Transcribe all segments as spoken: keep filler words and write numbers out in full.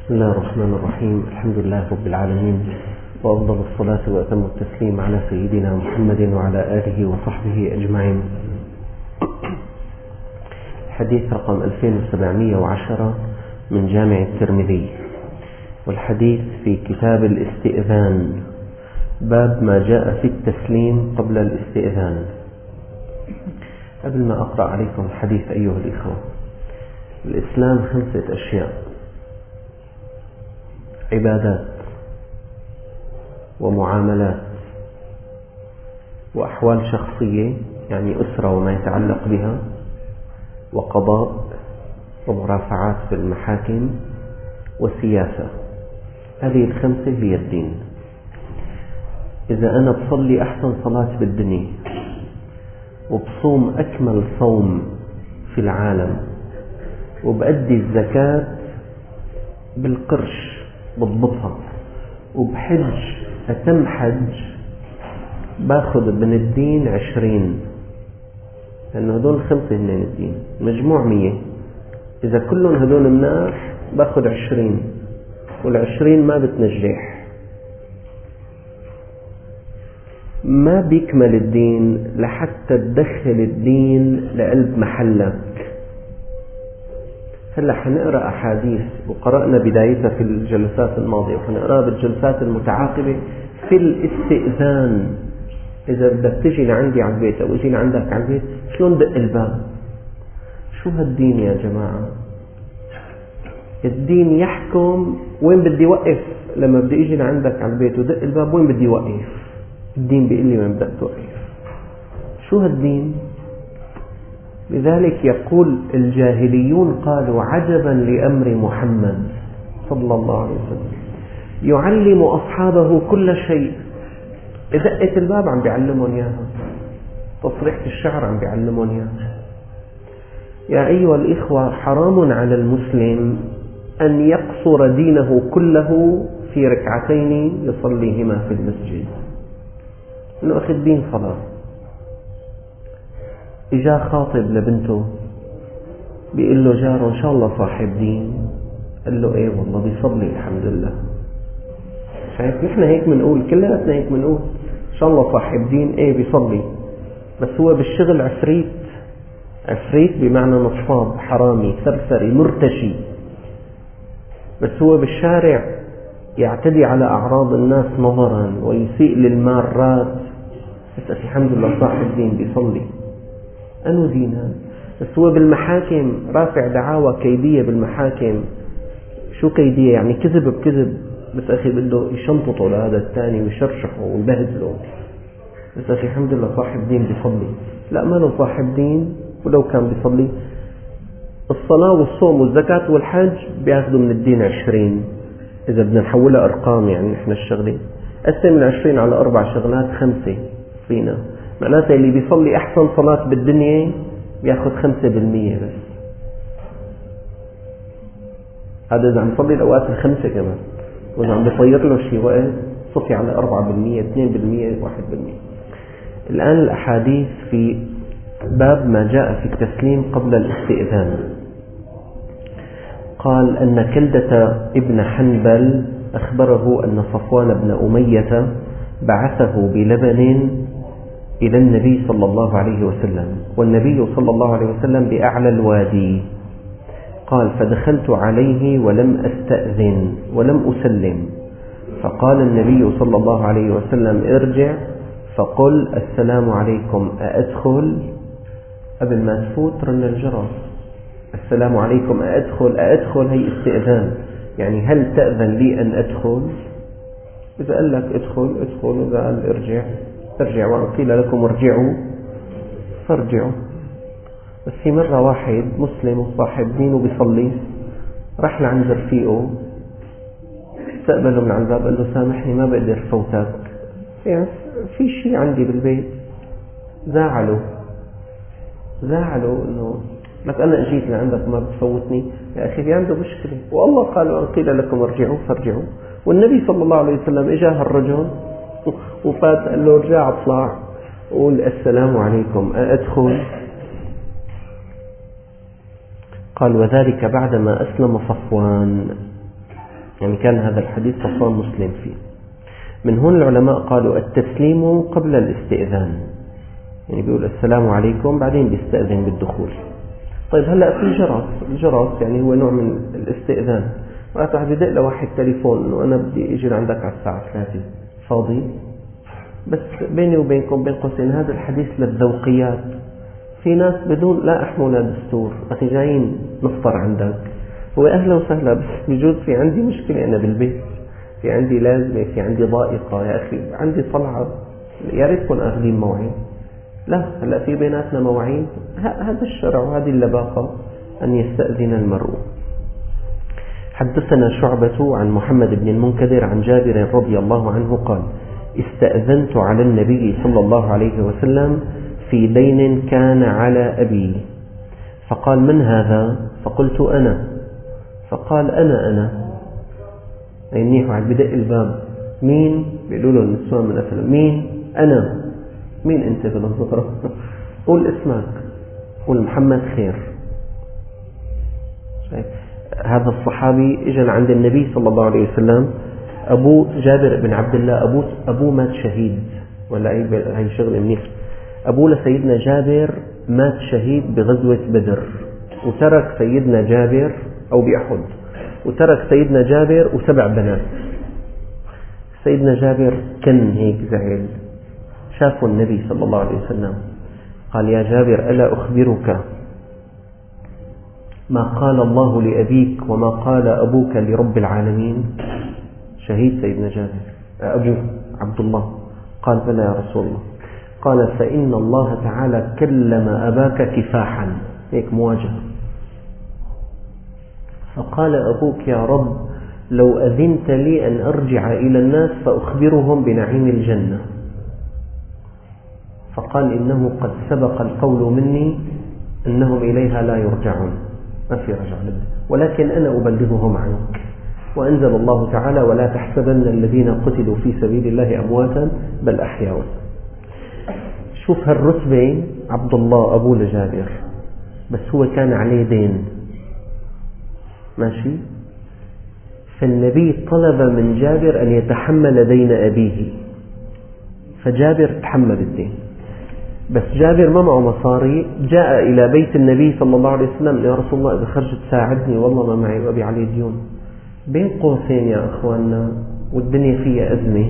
بسم الله الرحمن الرحيم. الحمد لله رب العالمين، وأفضل الصلاة وأتم التسليم على سيدنا محمد وعلى آله وصحبه أجمعين. حديث رقم ألفين وسبعمائة وعشرة من جامع الترمذي، والحديث في كتاب الاستئذان، باب ما جاء في التسليم قبل الاستئذان. قبل ما أقرأ عليكم الحديث أيها الإخوة، الإسلام خمسة أشياء: عبادات ومعاملات وأحوال شخصية، يعني أسرة وما يتعلق بها، وقضاء ومرافعات في المحاكم، وسياسة. هذه الخمسة هي الدين. إذا أنا بصلي أحسن صلاة بالدنيا، وبصوم أكمل صوم في العالم، وبأدي الزكاة بالقرش بضبطها، وبحج أتم حج، باخذ من الدين عشرين، لأنه هدول خمسة من الدين، مجموع مية. إذا كلهم هدول مناح باخذ عشرين، والعشرين ما بتنجح. ما بيكمل الدين لحتى تدخل الدين لقلب محلك. هلا حنقرأ أحاديث، وقرأنا بدايتها في الجلسات الماضية، وحنقرأها بالجلسات المتعاقبة في الاستئذان. إذا بدك تجي لعندي على البيت أو أجي لعندك على البيت، شلون دق الباب؟ شو هالدين يا جماعة؟ الدين يحكم وين بدي وقف. لما بدي أجي لعندك على البيت ودق الباب، وين بدي وقف؟ الدين بيقول لي وين بدك توقف. شو هالدين؟ لذلك يقول الجاهليون قالوا: عجبا لأمر محمد صلى الله عليه وسلم، يعلم أصحابه كل شيء. دقة الباب عم بيعلمون إياها، تصريحة الشعر عم بيعلمون إياها. يا أيها الإخوة، حرام على المسلم أن يقصر دينه كله في ركعتين يصليهما في المسجد، إنه أخذ دين صلاة. إجا خاطب لبنته، بيقول له جاره: إن شاء الله صاحب دين. قال له: إيه والله بيصلي الحمد لله. شايف؟ نحن هيك منقول، كلنا هيك منقول إن شاء الله صاحب دين، إيه بيصلي، بس هو بالشغل عفريت. عفريت بمعنى نصاب، حرامي، ثرثري، مرتشي. بس هو بالشارع يعتدي على أعراض الناس نظرا ويسيء للمارات، بس الحمد لله صاحب دين بيصلي. أنو دين هذا؟ بس هو بالمحاكم رافع دعاوى كيدية بالمحاكم. شو كيدية؟ يعني كذب بكذب. بس أخي بده يشنططه لهذا الثاني ويشرشحه ويبهدله، بس أخي الحمد لله صاحب دين بيصلي. لا، ما له صاحب دين، ولو كان بيصلي. الصلاة والصوم والزكاة والحج بياخذوا من الدين عشرين، إذا بدنا نحولها أرقام. يعني نحن الشغلين قسم من عشرين على أربع شغلات خمسة فينا، معناتها اللي بيصلي أحسن صلاة بالدنيا بياخذ خمسة بالمية بس. هذا إذا عم يصلي الأوقات الخمسة كمان، وإذا عم بيطير له شيء وقت صفي على أربعة بالمية، اثنين بالمية، واحد بالمية. الآن الأحاديث في باب ما جاء في التسليم قبل الاستئذان. قال أن كلدة ابن حنبل أخبره أن صفوان بن أمية بعثه بلبن إلى النبي صلى الله عليه وسلم، والنبي صلى الله عليه وسلم بأعلى الوادي. قال: فدخلت عليه ولم أستأذن ولم أسلم، فقال النبي صلى الله عليه وسلم: ارجع فقل: السلام عليكم، أأدخل؟ قبل ما تفوت رن الجرس: السلام عليكم، أأدخل؟ أأدخل هي استئذان، يعني هل تأذن لي أن أدخل؟ إذا قال لك ادخل ادخل، إذا قال ارجع ارجع، وقيل لكم ارجعوا فارجعوا. بس في مرة واحد مسلم وصاحب دين وبيصلي، راح لعند رفيقه، استقبله من على الباب، قال له: سامحني ما بقدر فوتك، يعني في شيء عندي بالبيت. زعله زعله انه لك انا اجيت لعندك ما بتفوتني. يا اخي في عنده مشكلة، والله قال: وان قيل لكم ارجعوا فارجعوا. والنبي صلى الله عليه وسلم اجاه الرجل وفات، قال له: ارجع اطلع قول السلام عليكم، أأدخل؟ قال: وذلك بعدما أسلم صفوان. يعني كان هذا الحديث صفوان مسلم فيه. من هون العلماء قالوا التسليم قبل الاستئذان، يعني بيقول السلام عليكم بعدين بيستأذن بالدخول. طيب هلأ في جرس، الجرس يعني هو نوع من الاستئذان، وقت واحد بدق لواحد تليفون إنه أنا بدي أجي لعندك على الساعة ثلاثة، فاضي؟ بس بيني وبينكم بين قوسين هذا الحديث للذوقيات. في ناس بدون لا أحمل دستور، أخي جايين نفطر عندك، هو أهلا وسهلا، بس بجوز في عندي مشكلة أنا بالبيت، في عندي لازمة، في عندي ضائقة، يا أخي عندي طلعة، يا ريت تكون أخذين موعد. لا، هلا في بيناتنا مواعيد، هذا الشرع وهذه اللباقة أن يستأذن المرء. حدثنا شعبة عن محمد بن المنكدر عن جابر رضي الله عنه قال: استأذنت على النبي صلى الله عليه وسلم في دين كان على أبي، فقال: من هذا؟ فقلت: أنا. فقال: أنا أنا أي منيح، واحد بدق الباب، مين؟ بيقولوا له النسوان من أسلم، مين؟ أنا. مين أنت بالنظرة؟ قول اسمك، قول محمد خير. هذا الصحابي اجى عند النبي صلى الله عليه وسلم، أبو جابر بن عبد الله أبوه أبوه مات شهيد، ولا هي شغل منيح، أبوه لسيدنا جابر مات شهيد بغزوة بدر، وترك سيدنا جابر أو بأحد، وترك سيدنا جابر وسبع بنات. سيدنا جابر كن هيك زعل، شافوا النبي صلى الله عليه وسلم قال: يا جابر ألا أخبرك ما قال الله لأبيك وما قال أبوك لرب العالمين؟ شهيد سيدنا جابر أبوه عبد الله. قال: بلى يا رسول الله. قال: فإن الله تعالى كلم أباك كفاحا، هيك مواجهة. فقال أبوك: يا رب لو أذنت لي أن أرجع إلى الناس فأخبرهم بنعيم الجنة. فقال: إنه قد سبق القول مني أنهم إليها لا يرجعون، ما في رجع لهم، ولكن أنا أبلغهم عنك. وأنزل الله تعالى: ولا تحسبن الذين قتلوا في سبيل الله أمواتا بل أحياء. شوف هالرتبة، عبد الله أبو لجابر، بس هو كان عليه دين، ماشي؟ فالنبي طلب من جابر أن يتحمل دين أبيه، فجابر تحمل الدين. بس جابر ما معه مصاري، جاء إلى بيت النبي صلى الله عليه وسلم: يا رسول الله إذا خرجت ساعدني، والله ما معي وأبي عليه ديون. بين قوسين يا أخواننا، والدنيا فيها أزمة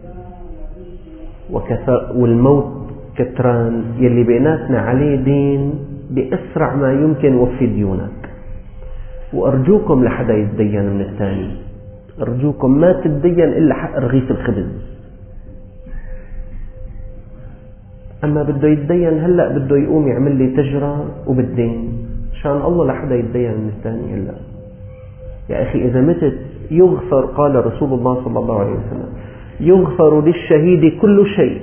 وكثر والموت كتران، يلي بيناتنا عليه دين بأسرع ما يمكن وفي ديونك. وأرجوكم لحدا يتدين من الثاني، أرجوكم ما تتدين إلا حق رغيف الخبز. أما بده يتدين هلأ بده يقوم يعمل لي تجرة وبالدين، شان الله لحدا يتدين من الثاني هلأ. يا أخي إذا متت يغفر، قال رسول الله صلى الله عليه وسلم: يغفر للشهيد كل شيء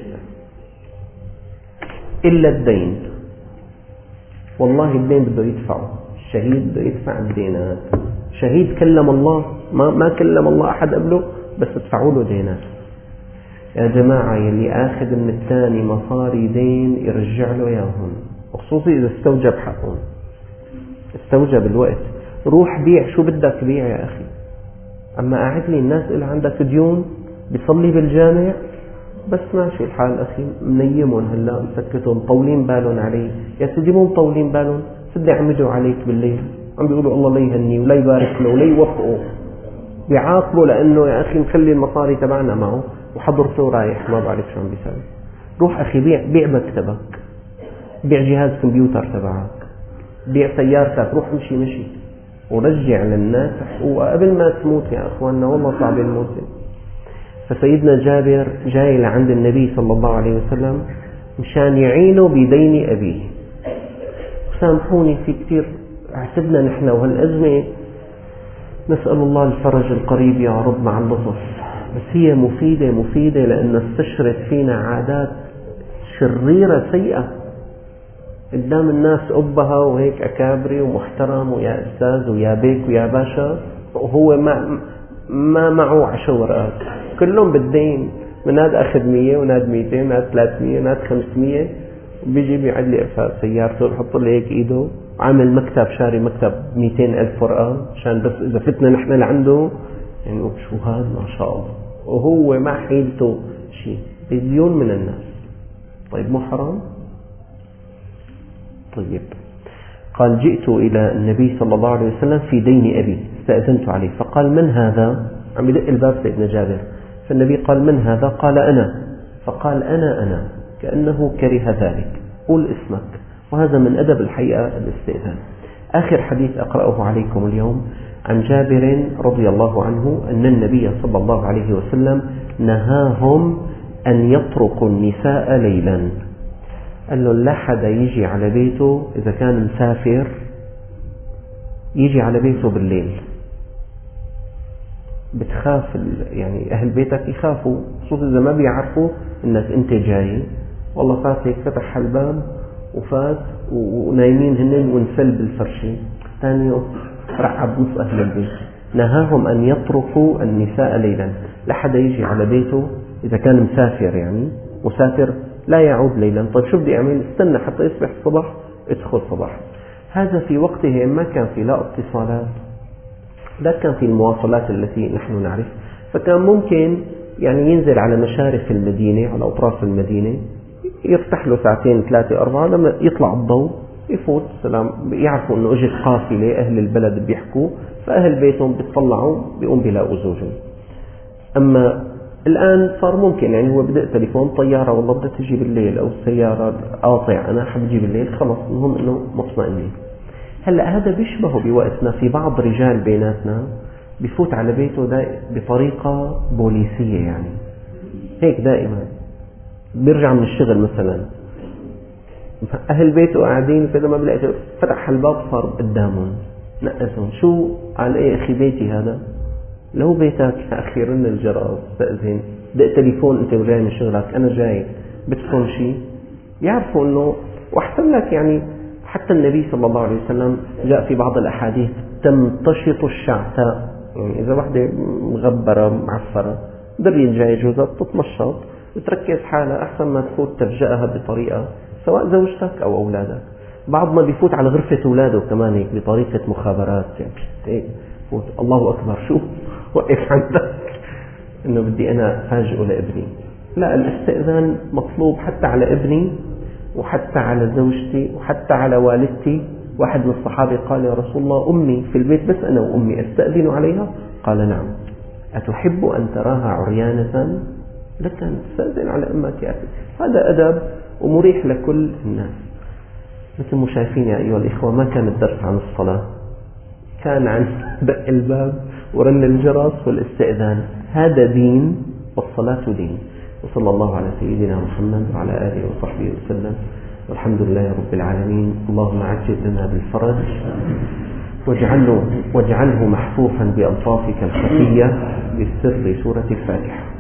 إلا الدين. والله الدين بده يدفعه، الشهيد بده يدفع الدينات. شهيد كلم الله، ما, ما كلم الله أحد قبله، بس ادفعوا له دينات. يا جماعة يلي آخذ من الثاني مصاري دين يرجع له ياهم، وخصوصي إذا استوجب حقهم، استوجب الوقت. روح بيع شو بدك بيع يا أخي. أما قاعد لي الناس اللي عندك ديون بيصلي بالجامع بس ماشي الحال أخي، منيمون هلا مسكتهم، طولين بالهم عليه. يا سيدي مو مطولين بالهم، سدي عمدوا عليك بالليل، عم بيقولوا الله لا يهنيه ولا يبارك له ولا يوفقه، بيعاقبوا لأنه يا أخي مخلي المصاري تبعنا معه وحضرته رايح ما بعرف شو عم بيساوي. روح أخي بيع بيع مكتبك، بيع جهاز كمبيوتر تبعك، بيع سيارتك، روح مشي مشي ورجع للناس حقوقها قبل ما تموت يا أخواننا، والله صعب الموت. فسيدنا جابر جاي لعند النبي صلى الله عليه وسلم مشان يعينه بدين أبيه. سامحوني في كثير اعتدنا نحن وهالأزمة، نسأل الله الفرج القريب يا رب مع اللطف، بس هي مفيدة مفيدة لأن استشرت فينا عادات شريرة سيئة قدام الناس، أبها وهيك أكابري ومحترم ويا أستاذ ويا بيك ويا باشا، وهو ما ما معه عشر ورقات كلهم بالدين، من هذا أخذ مية وناد ميتين وناد ثلاثمية وناد خمسمية، وبيجي بيعد لي سيارته ويحط لي هيك إيده، وعامل مكتب شاري مكتب ميتين ألف ورقة عشان بس إذا فتنا نحن لعنده يعني شو هذا ما شاء الله، وهو ما حيلته شيء، مليون من الناس. طيب مو حرام؟ طيب قال جئت إلى النبي صلى الله عليه وسلم في دين أبي، استأذنت عليه، فقال من هذا؟ عم يدق الباب سيدنا جابر، فالنبي قال من هذا؟ قال أنا، فقال أنا أنا، كأنه كره ذلك، قل اسمك. وهذا من أدب الحقيقة الاستئذان. آخر حديث أقرأه عليكم اليوم عن جابر رضي الله عنه أن النبي صلى الله عليه وسلم نهاهم أن يطرقوا النساء ليلا. قال له لا حدا يجي على بيته إذا كان مسافر، يجي على بيته بالليل، بتخاف يعني أهل بيتك يخافوا، خصوصا إذا ما بيعرفوا أنك أنت جاي، والله فات هيك فتح الباب وفات ونايمين هنن ونسل بالفرشة، ثاني يوم رعب نص أهل البيت. نهاهم أن يطرقوا النساء ليلا، لا حدا يجي على بيته إذا كان مسافر، يعني مسافر لا يعود ليلا. طيب شو بدي أعمل؟ استنى حتى يصبح الصبح ادخل صباح. هذا في وقته ما كان في لا اتصالات، لا كان في المواصلات التي نحن نعرف، فكان ممكن يعني ينزل على مشارف المدينة، على أطراف المدينة، يرتاح له ساعتين ثلاثة أربعة، لما يطلع الضوء يفوت سلام، يعرفوا أنه اجت قافلة أهل البلد بيحكوا، فأهل بيتهم بيطلعوا بيقوم بيلاقوا زوجهم. أما الآن صار ممكن، يعني هو بدأ تليفون طيارة والله بدها تجي بالليل، أو السيارة قاطع أنا حب أجي بالليل، خلص المهم أنه مطمئنين. هلأ هذا بيشبه بوقتنا في بعض رجال بيناتنا بيفوت على بيته بطريقة بوليسية، يعني هيك دائما بيرجع من الشغل مثلا، أهل بيته قاعدين، فإذا ما بلاقي فتح الباب صار قدامهم نقزهم، شو قال إيه أخي بيتي هذا؟ لو بيتك يا أخي رن الجرس، استأذن، دق تليفون أنت وجاي من شغلك، أنا جاي، بدكم شيء؟ يعرفوا أنه، وأحسن لك يعني حتى النبي صلى الله عليه وسلم جاء في بعض الأحاديث تمتشط الشعثاء، يعني إذا واحدة مغبرة معفرة دري جاي جوزها تتمشط وتركز حالها، أحسن ما تفوت تفجأها بطريقة، سواء زوجتك أو أولادك. بعض ما بيفوت على غرفة أولاده كمان هيك بطريقة مخابرات، يعني فوت الله أكبر شو وقف عندك إنه بدي أنا فاجئه لابني. لا، الاستئذان مطلوب حتى على ابني وحتى على زوجتي وحتى على والدتي. واحد من الصحابة قال يا رسول الله أمي في البيت بس أنا وأمي أستأذن عليها؟ قال نعم. أتحب أن تراها عريانة؟ لك أن تستأذن على أمك يا أخي، هذا أدب ومريح لكل الناس. مثل ما شايفين يا أيها الإخوة، ما كان الدرس عن الصلاة، كان عن دق الباب ورن الجرس والاستئذان. هذا دين والصلاة دين. وصلى الله على سيدنا محمد وعلى آله وصحبه وسلم، والحمد لله رب العالمين. اللهم عجل لنا بالفرج واجعله, واجعله محفوفا بألطافك الخفية بسر سورة الفاتحة.